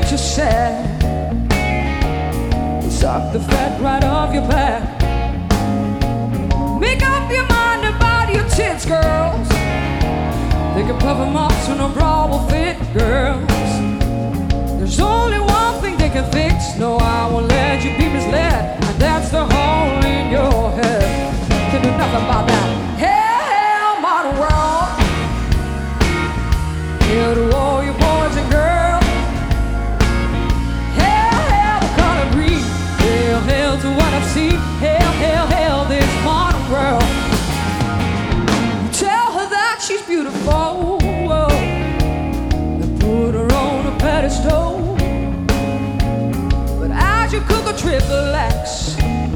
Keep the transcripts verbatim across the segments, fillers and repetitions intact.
makes you sad. Suck the fat right off your back. Make up your mind about your tits, girls. They can puff them up so no bra will fit, girls. There's only one thing they can fix. No, I won't let you be misled, and that's the hole in your head. Can do nothing about that. Hell, modern world. Here to all you boys and girls. Hell, hell, the color green. Hell, hell to what I've seen. Hell, hell, hell, this modern world. You tell her that she's beautiful, and put her on a pedestal. But as you cook a triple X,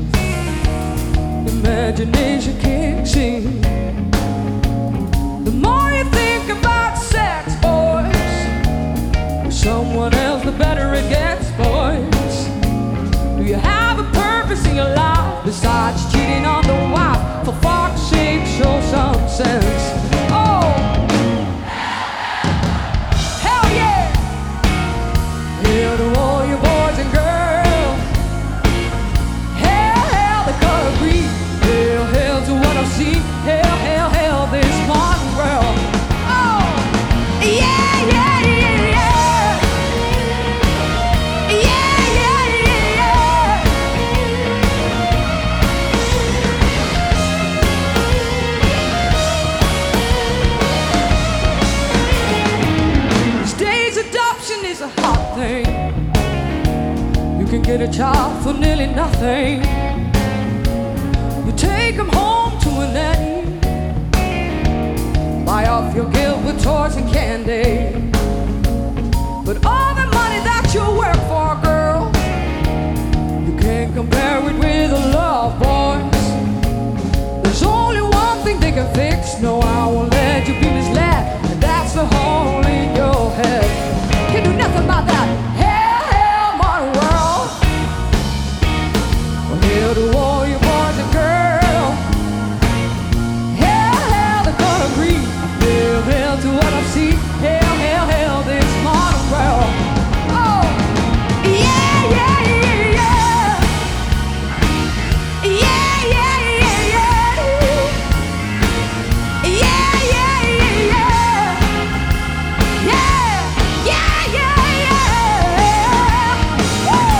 imagination kicks in. The more you think about sex, boys, with someone else, the better it gets, boys. Do you have a purpose in your life besides cheating on the wife? For fuck's sake, show some sense. Oh, hell yeah! Here to all you boys and girls. Hell, hell, the color green. Hell, hell to what I've seen. Hell, hell, hell, this modern world. Oh, yeah, yeah, yeah, yeah. Yeah, yeah, yeah, yeah. These days adoption is a hot thing. You can get a child for nearly nothing. Take them home to a nanny. Buy off your guilt with toys and candy. But all the money that you work for, girl, you can't compare it with a love, boys. There's only one thing they can fix. No, I won't let you be misled, and that's the hole in your head. Can't do nothing about that. Hell, hell, modern world. Well, here to all you boys and girls. Hell to what I've seen. Hell, hell, hell, this modern world. Oh, yeah, yeah, yeah, yeah. Yeah, yeah, yeah, yeah. Yeah, yeah, yeah, yeah. Yeah, yeah, yeah, yeah. Woo!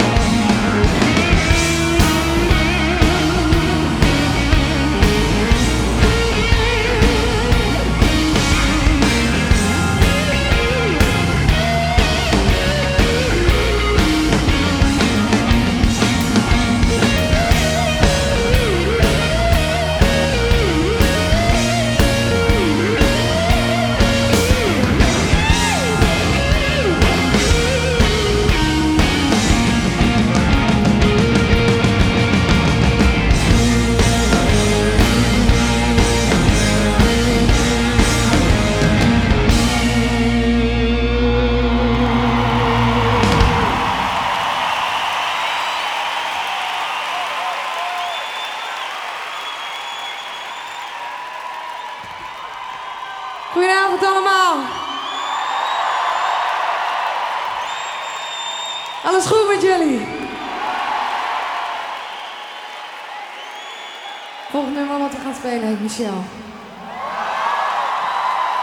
Goedenavond allemaal. Alles goed met jullie? Volgende nummer wat we gaan spelen heet Michel.